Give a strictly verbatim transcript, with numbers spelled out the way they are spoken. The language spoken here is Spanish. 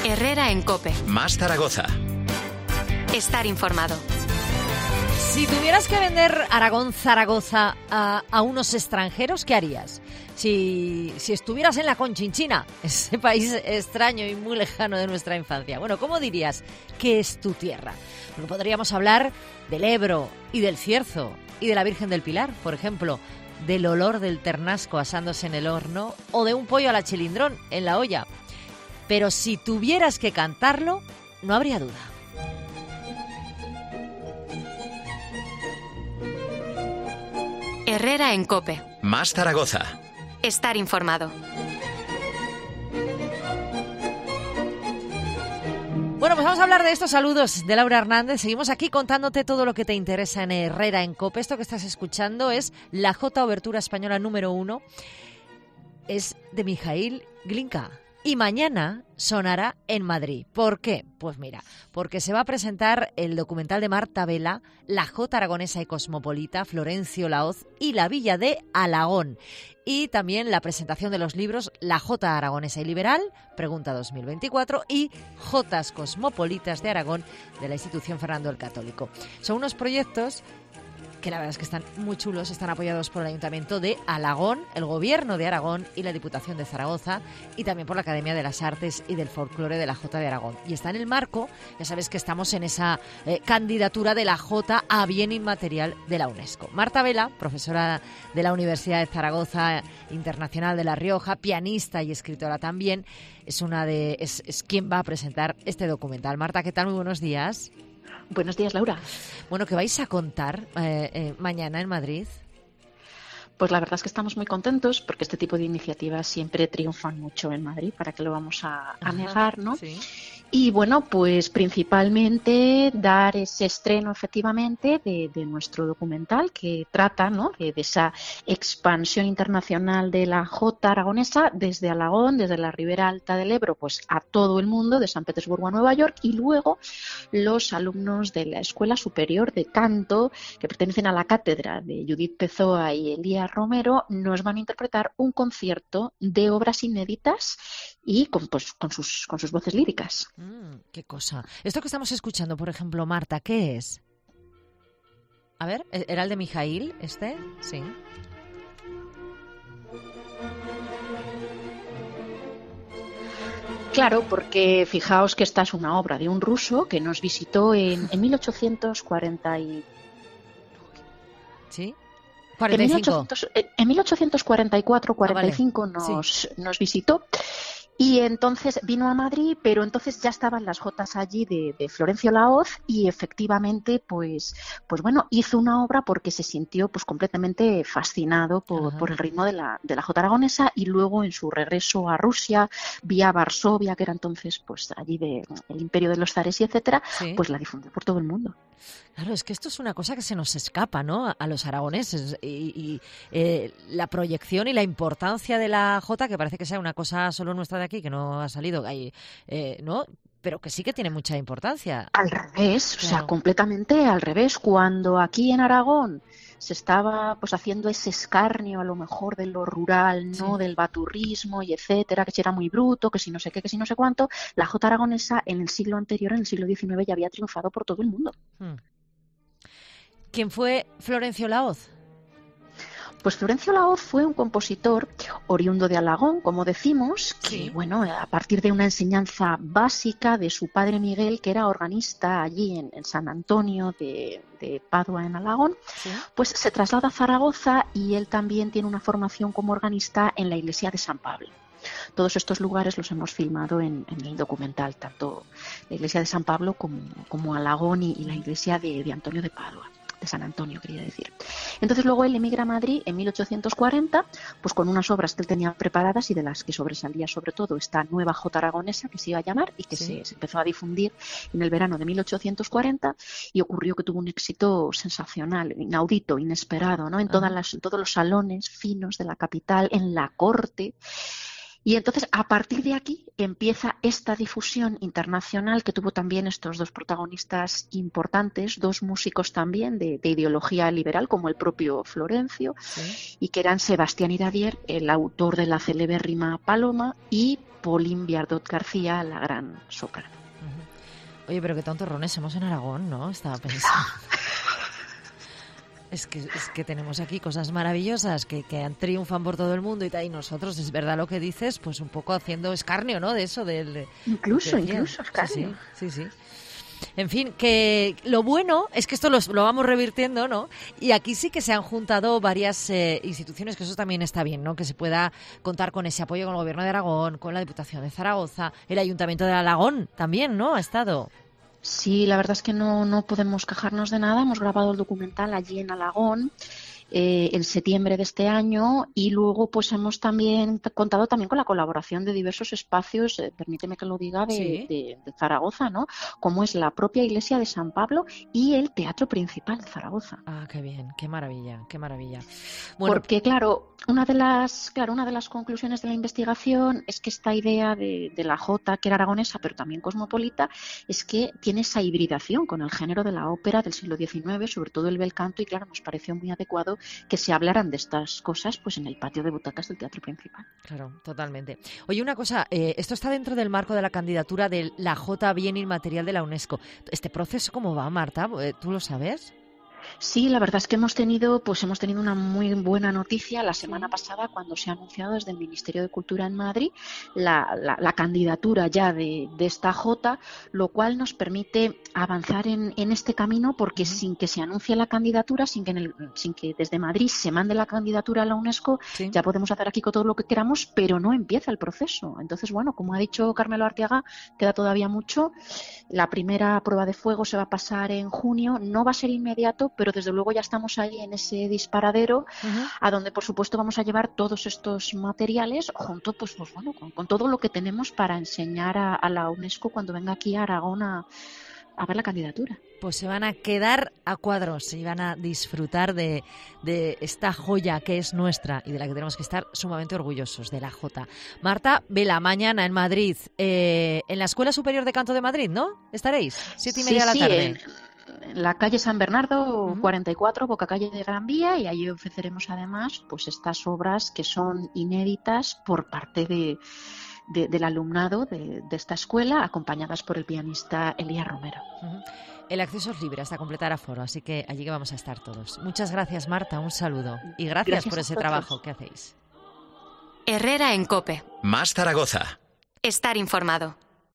Herrera en COPE. Más Zaragoza. Estar informado. Si tuvieras que vender Aragón Zaragoza a, a unos extranjeros, ¿qué harías? Si, si estuvieras en la Conchinchina, ese país extraño y muy lejano de nuestra infancia. Bueno, ¿cómo dirías que es tu tierra? Bueno, podríamos hablar del Ebro y del Cierzo y de la Virgen del Pilar, por ejemplo, del olor del ternasco asándose en el horno o de un pollo a la chilindrón en la olla. Pero si tuvieras que cantarlo, no habría duda. Herrera en COPE. Más Zaragoza. Estar informado. Bueno, pues vamos a hablar de estos saludos de Laura Hernández. Seguimos aquí contándote todo lo que te interesa en Herrera en COPE. Esto que estás escuchando es la Jota Obertura Española número uno. Es de Mijaíl Glinka. Y mañana sonará en Madrid. ¿Por qué? Pues mira, porque se va a presentar el documental de Marta Vela, La Jota Aragonesa y Cosmopolita, Florencio Laoz y la Villa de Alagón. Y también la presentación de los libros La Jota Aragonesa y Liberal, Pregunta dos mil veinticuatro, y Jotas Cosmopolitas de Aragón, de la institución Fernando el Católico. Son unos proyectos que la verdad es que están muy chulos, están apoyados por el Ayuntamiento de Alagón, el Gobierno de Aragón y la Diputación de Zaragoza, y también por la Academia de las Artes y del Folclore de la Jota de Aragón. Y está en el marco, ya sabes que estamos en esa eh, candidatura de la Jota a Bien Inmaterial de la UNESCO. Marta Vela, profesora de la Universidad de Zaragoza, internacional de La Rioja, pianista y escritora también, es una de es, es quien va a presentar este documental. Marta, ¿qué tal? Muy buenos días. Buenos días, Laura. Bueno, ¿qué vais a contar eh, eh, mañana en Madrid? Pues la verdad es que estamos muy contentos porque este tipo de iniciativas siempre triunfan mucho en Madrid, para que lo vamos a, a negar, ¿no? Sí. Y bueno, pues principalmente dar ese estreno efectivamente de, de nuestro documental que trata, ¿no?, de, de esa expansión internacional de la Jota aragonesa desde Alagón, desde la Ribera Alta del Ebro, pues a todo el mundo, de San Petersburgo a Nueva York, y luego los alumnos de la Escuela Superior de Canto, que pertenecen a la cátedra de Judith Pezoa y Elías Romero, nos van a interpretar un concierto de obras inéditas y con, pues, con, sus, con sus voces líricas. Mm, qué cosa. Esto que estamos escuchando, por ejemplo, Marta, ¿qué es? A ver, ¿era el de Mijaíl este? Sí. Claro, porque fijaos que esta es una obra de un ruso que nos visitó en, en mil ochocientos cuarenta y... ¿Sí? cuarenta y cinco. En, mil ochocientos, en mil ochocientos cuarenta y cuatro cuarenta y cinco ah, vale. nos, sí. nos visitó. Y entonces vino a Madrid, pero entonces ya estaban las jotas allí de, de Florencio Laoz, y efectivamente, pues, pues bueno, hizo una obra porque se sintió pues completamente fascinado por, por el ritmo de la, de la jota aragonesa, y luego en su regreso a Rusia, vía Varsovia, que era entonces pues allí de, el imperio de los zares y etcétera, ¿Sí? Pues la difundió por todo el mundo. Claro, es que esto es una cosa que se nos escapa, ¿no?, a, a los aragoneses, y, y eh, la proyección y la importancia de la jota, que parece que sea una cosa solo nuestra de aquí, que no ha salido ahí, eh, ¿no?, pero que sí que tiene mucha importancia. Al revés, claro. O sea, completamente al revés. Cuando aquí en Aragón se estaba pues haciendo ese escarnio a lo mejor de lo rural, ¿no?, sí, del baturrismo y etcétera, que si era muy bruto, que si no sé qué, que si no sé cuánto, la jota aragonesa en el siglo anterior, en el siglo diecinueve, ya había triunfado por todo el mundo. Hmm. ¿Quién fue Florencio Laoz? Pues Florencio Laoz fue un compositor oriundo de Alagón, como decimos, que sí, bueno, a partir de una enseñanza básica de su padre Miguel, que era organista allí en, en San Antonio de, de Padua, en Alagón, ¿sí?, pues se traslada a Zaragoza, y él también tiene una formación como organista en la iglesia de San Pablo. Todos estos lugares los hemos filmado en, en el documental, tanto la iglesia de San Pablo como, como Alagón y, y la iglesia de, de Antonio de Padua. De San Antonio, quería decir. Entonces luego él emigra a Madrid en mil ochocientos cuarenta, pues con unas obras que él tenía preparadas, y de las que sobresalía sobre todo esta nueva jota aragonesa, que se iba a llamar, y que sí, se, se empezó a difundir en el verano de mil ochocientos cuarenta, y ocurrió que tuvo un éxito sensacional, inaudito, inesperado, ¿no?, en todas las, en todos los salones finos de la capital, en la corte. Y entonces, a partir de aquí, empieza esta difusión internacional que tuvo también estos dos protagonistas importantes, dos músicos también de, de ideología liberal, como el propio Florencio, sí. y que eran Sebastián Iradier, el autor de la celebérrima Paloma, y Pauline Viardot García, la gran soprano. Uh-huh. Oye, pero qué tontorrones somos en Aragón, ¿no? Estaba pensando... Es que, es que tenemos aquí cosas maravillosas que, que triunfan por todo el mundo y tal, y nosotros, es verdad lo que dices, pues un poco haciendo escarnio, ¿no? De eso, del... De, incluso, de incluso escarnio. Sí, sí, sí, sí. En fin, que lo bueno es que esto lo, lo vamos revirtiendo, ¿no? Y aquí sí que se han juntado varias eh, instituciones, que eso también está bien, ¿no? Que se pueda contar con ese apoyo con el Gobierno de Aragón, con la Diputación de Zaragoza, el Ayuntamiento de Alagón también, ¿no? Ha estado... Sí, la verdad es que no, no podemos quejarnos de nada. Hemos grabado el documental allí en Alagón eh, en septiembre de este año y luego pues hemos también contado también con la colaboración de diversos espacios, eh, permíteme que lo diga, de, ¿sí? de, de Zaragoza, ¿no? Como es la propia iglesia de San Pablo y el Teatro Principal de Zaragoza. Ah, qué bien, qué maravilla, qué maravilla. Bueno, porque claro, una de las claro una de las conclusiones de la investigación es que esta idea de, de la jota, que era aragonesa pero también cosmopolita, es que tiene esa hibridación con el género de la ópera del siglo diecinueve, sobre todo el bel canto, y claro, nos pareció muy adecuado que se hablaran de estas cosas pues en el patio de butacas del Teatro Principal. Claro, totalmente. Oye, una cosa, eh, esto está dentro del marco de la candidatura de la Jota Bien Inmaterial de la UNESCO. ¿Este proceso cómo va, Marta? ¿Tú lo sabes? Sí, la verdad es que hemos tenido, pues hemos tenido una muy buena noticia la semana pasada cuando se ha anunciado desde el Ministerio de Cultura en Madrid la, la, la candidatura ya de, de esta jota, lo cual nos permite avanzar en, en este camino porque uh-huh. sin que se anuncie la candidatura, sin que, en el, sin que desde Madrid se mande la candidatura a la UNESCO, sí. ya podemos hacer aquí todo lo que queramos, pero no empieza el proceso. Entonces, bueno, como ha dicho Carmelo Arteaga, queda todavía mucho. La primera prueba de fuego se va a pasar en junio, no va a ser inmediato, pero desde luego ya estamos ahí en ese disparadero uh-huh. a donde por supuesto vamos a llevar todos estos materiales junto pues, pues bueno con, con todo lo que tenemos para enseñar a, a la UNESCO cuando venga aquí a Aragón a, a ver la candidatura. Pues se van a quedar a cuadros y van a disfrutar de, de esta joya que es nuestra y de la que tenemos que estar sumamente orgullosos, de la Jota. Marta Vela, mañana en Madrid, eh, en la Escuela Superior de Canto de Madrid, ¿no? ¿Estaréis? Siete y media sí, de la tarde. Sí, en... en la calle San Bernardo uh-huh. cuarenta y cuatro, Boca Calle de Gran Vía, y allí ofreceremos además pues estas obras que son inéditas por parte de, de, del alumnado de, de esta escuela, acompañadas por el pianista Elías Romero. Uh-huh. El acceso es libre hasta completar aforo, así que allí que vamos a estar todos. Muchas gracias, Marta, un saludo y gracias, gracias por ese trabajo que hacéis. Herrera en COPE. Más Zaragoza. Estar informado.